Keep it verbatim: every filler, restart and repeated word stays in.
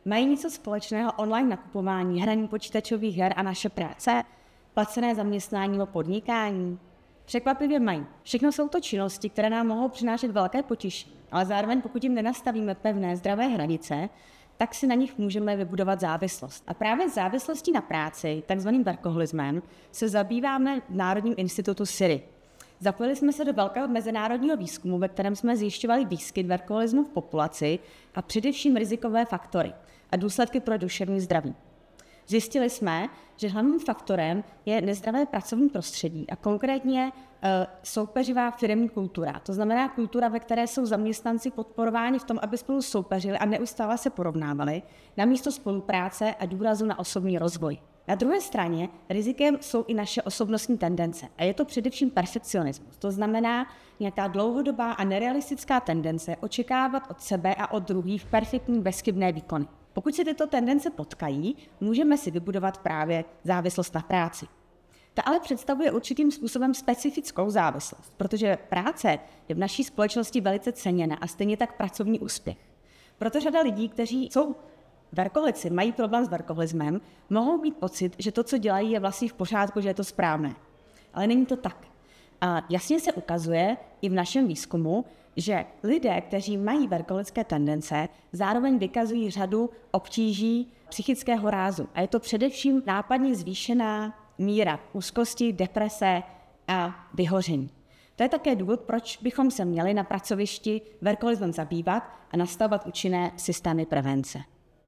Mají něco společného online nakupování, hraní počítačových her a naše práce, placené zaměstnání nebo podnikání? Překvapivě mají. Všechno jsou to činnosti, které nám mohou přinášet velké potěšení, ale zároveň pokud jim nenastavíme pevné, zdravé hranice, tak si na nich můžeme vybudovat závislost. A právě závislostí na práci, takzvaným workoholismem, se zabýváme v Národním institutu S I R I. Zapojili jsme se do velkého mezinárodního výzkumu, ve kterém jsme zjišťovali výskyt workoholismu v populaci a především rizikové faktory a důsledky pro duševní zdraví. Zjistili jsme, že hlavním faktorem je nezdravé pracovní prostředí a konkrétně e, soupeřivá firemní kultura. To znamená kultura, ve které jsou zaměstnanci podporováni v tom, aby spolu soupeřili a neustále se porovnávali, namísto spolupráce a důrazu na osobní rozvoj. Na druhé straně rizikem jsou i naše osobnostní tendence a je to především perfekcionismus. To znamená nějaká dlouhodobá a nerealistická tendence očekávat od sebe a od druhých perfektní bezchybné výkony. Pokud se tyto tendence potkají, můžeme si vybudovat právě závislost na práci. Ta ale představuje určitým způsobem specifickou závislost, protože práce je v naší společnosti velice ceněna a stejně tak pracovní úspěch. Proto řada lidí, kteří jsou workoholici, mají problém s workoholismem, mohou mít pocit, že to, co dělají, je vlastně v pořádku, že je to správné. Ale není to tak. A jasně se ukazuje i v našem výzkumu, že lidé, kteří mají workoholické tendence, zároveň vykazují řadu obtíží psychického rázu. A je to především nápadně zvýšená míra úzkosti, deprese a vyhoření. To je také důvod, proč bychom se měli na pracovišti workoholismem zabývat a nastavovat účinné systémy prevence.